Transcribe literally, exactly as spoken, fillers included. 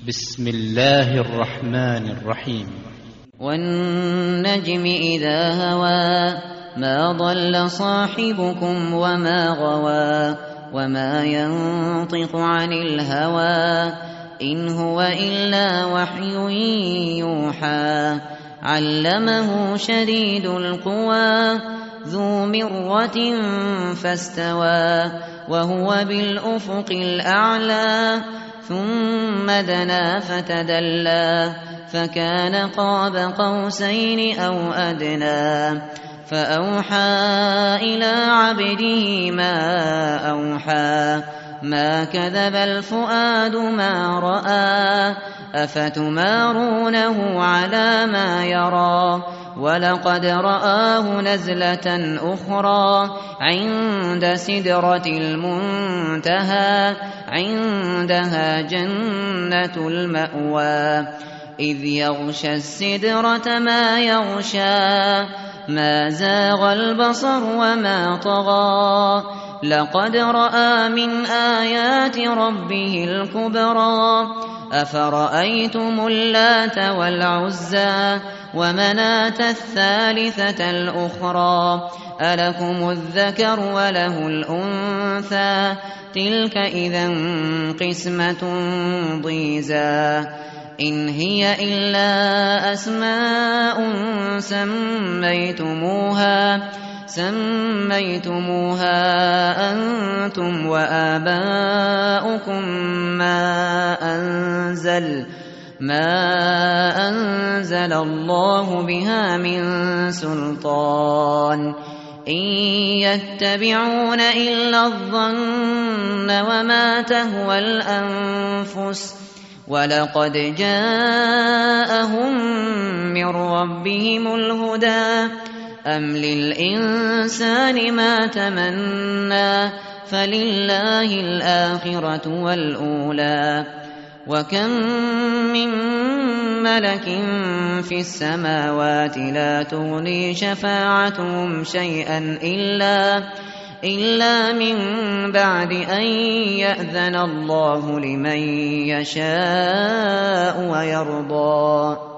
بسم الله الرحمن الرحيم والنجم إذا هوى ما ضل صاحبكم وما غوى وما ينطق عن الهوى إن هو إلا وحي يوحى علمه شديد القوى ذو مرة فاستوى وهو بالأفق الأعلى ثم دنا فتدلى فكان قاب قوسين أو أدنى فأوحى إلى عبده ما أوحى ما كذب الفؤاد ما رأى أفتمارونه على ما يرى ولقد رآه نزلة أخرى عند سدرة المنتهى عندها جنة المأوى إذ يغشى السدرة ما يغشى ما زاغ البصر وما طغى لقد رأى من آيات ربه الكبرى أفرأيتم اللات والعزى ومناة الثالثة الأخرى ألكم الذكر وله الأنثى تلك إذا قسمة ضيزى إن هي إلا أسماء سميتموها سميتموها أنتم وآباؤكم ما أنزل ما أنزل الله بها من سلطان إن يتبعون إلا الظن وما تهوى الأنفس ولقد جاءهم من ربهم الهدى أم للإنسان ما تمنى فلله الآخرة والأولى وكم من ملك في السماوات لا تغني شفاعتهم شيئا إلا إلا من بعد أن يأذن الله لمن يشاء ويرضى